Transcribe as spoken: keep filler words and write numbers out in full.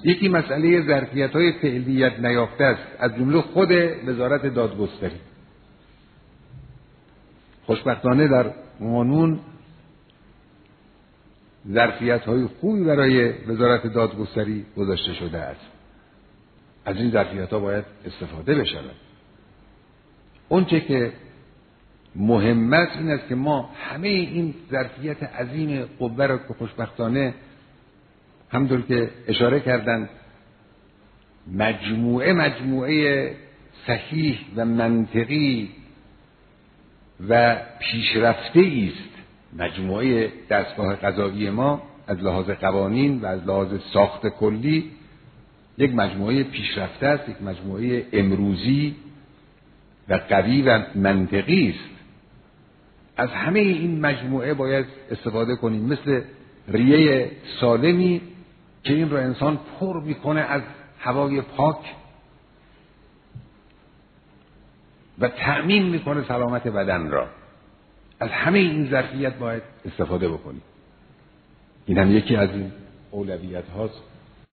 یکی مسئله ظرفیت‌های فعلیت نیافته است، از جمله خود وزارت دادگستری. خوشبختانه در قانون ظرفیت‌های خوبی برای وزارت دادگستری گذاشته شده است. از این ظرفیت‌ها باید استفاده بشود. اون چه که مهم است این است که ما همه این ظرفیت عظیم قوه را که خوشبختانه همونطور که اشاره کردند مجموعه مجموعه صحیح و منطقی و پیشرفته است، مجموعه دستگاه قضایی ما از لحاظ قوانین و از لحاظ ساخت کلی یک مجموعه پیشرفته است، یک مجموعه امروزی و قوی و منطقی است. از همه این مجموعه باید استفاده کنیم، مثل ریه سالمی که این رو انسان پر میکنه از هوای پاک و تأمین میکنه سلامت بدن را. از همه این ظرفیت باید استفاده بکنیم. این هم یکی از این اولویت هاست